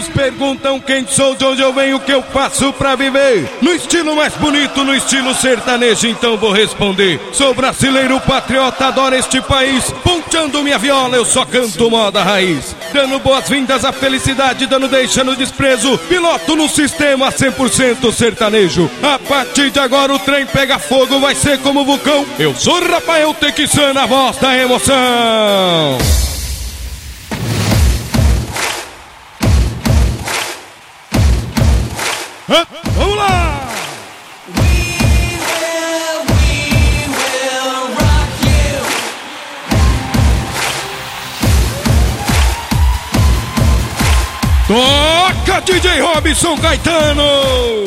amigos perguntam quem sou, de onde eu venho, o que eu faço pra viver. No estilo mais bonito, no estilo sertanejo, então vou responder. Sou brasileiro, patriota, adoro este país. Ponteando minha viola, eu só canto moda raiz. Dando boas-vindas à felicidade, dando deixa no desprezo. Piloto no sistema 100% sertanejo. A partir de agora o trem pega fogo, vai ser como vulcão. Eu sou Rafael Texan, a voz da emoção. Vamos lá! We will rock you. Toca DJ Robson Caetano!